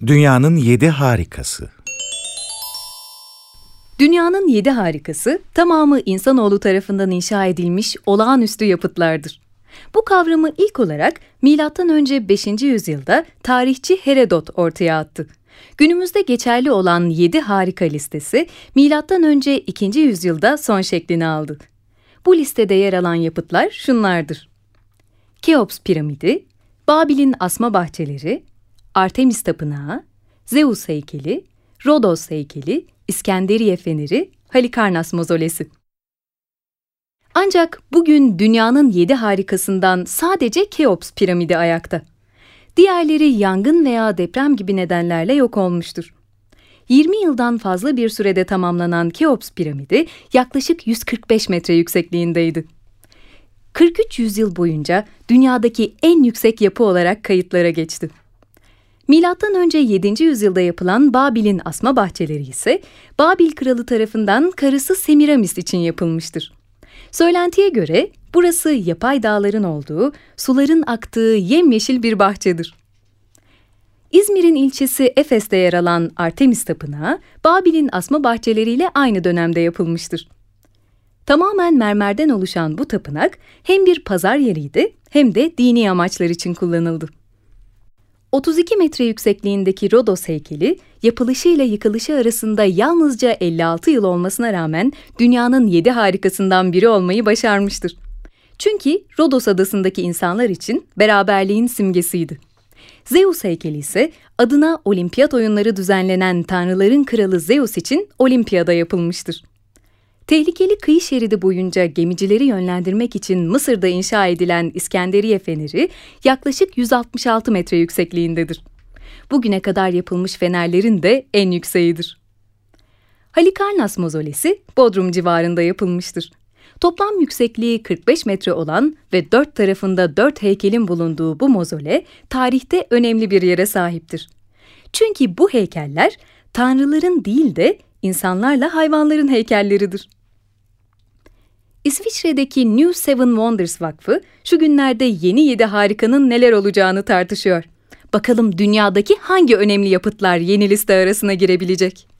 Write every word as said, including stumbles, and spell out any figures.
Dünyanın yedi harikası. Dünyanın yedi harikası, tamamı insanoğlu tarafından inşa edilmiş olağanüstü yapıtlardır. Bu kavramı ilk olarak milattan önce beşinci yüzyılda tarihçi Herodot ortaya attı. Günümüzde geçerli olan yedi harika listesi, milattan önce ikinci yüzyılda son şeklini aldı. Bu listede yer alan yapıtlar şunlardır: Keops piramidi, Babil'in asma bahçeleri, Artemis tapınağı, Zeus heykeli, Rodos heykeli, İskenderiye feneri, Halikarnas mozolesi. Ancak bugün dünyanın yedi harikasından sadece Keops piramidi ayakta. Diğerleri yangın veya deprem gibi nedenlerle yok olmuştur. yirmi yıldan fazla bir sürede tamamlanan Keops piramidi yaklaşık yüz kırk beş metre yüksekliğindeydi. kırk üç yüzyıl boyunca dünyadaki en yüksek yapı olarak kayıtlara geçti. Milattan önce yedinci yüzyılda yapılan Babil'in asma bahçeleri ise Babil kralı tarafından karısı Semiramis için yapılmıştır. Söylentiye göre burası yapay dağların olduğu, suların aktığı yemyeşil bir bahçedir. İzmir'in ilçesi Efes'te yer alan Artemis tapınağı, Babil'in asma bahçeleriyle aynı dönemde yapılmıştır. Tamamen mermerden oluşan bu tapınak hem bir pazar yeriydi hem de dini amaçlar için kullanıldı. otuz iki metre yüksekliğindeki Rodos heykeli, yapılışıyla yıkılışı arasında yalnızca elli altı yıl olmasına rağmen dünyanın yedi harikasından biri olmayı başarmıştır. Çünkü Rodos adasındaki insanlar için beraberliğin simgesiydi. Zeus heykeli ise adına olimpiyat oyunları düzenlenen tanrıların kralı Zeus için olimpiyada yapılmıştır. Tehlikeli kıyı şeridi boyunca gemicileri yönlendirmek için Mısır'da inşa edilen İskenderiye feneri yaklaşık yüz altmış altı metre yüksekliğindedir. Bugüne kadar yapılmış fenerlerin de en yükseğidir. Halikarnas mozolesi Bodrum civarında yapılmıştır. Toplam yüksekliği kırk beş metre olan ve dört tarafında dört heykelin bulunduğu bu mozole tarihte önemli bir yere sahiptir. Çünkü bu heykeller tanrıların değil de insanlarla hayvanların heykelleridir. İsviçre'deki New Seven Wonders Vakfı şu günlerde yeni yedi harikanın neler olacağını tartışıyor. Bakalım dünyadaki hangi önemli yapıtlar yeni liste arasına girebilecek?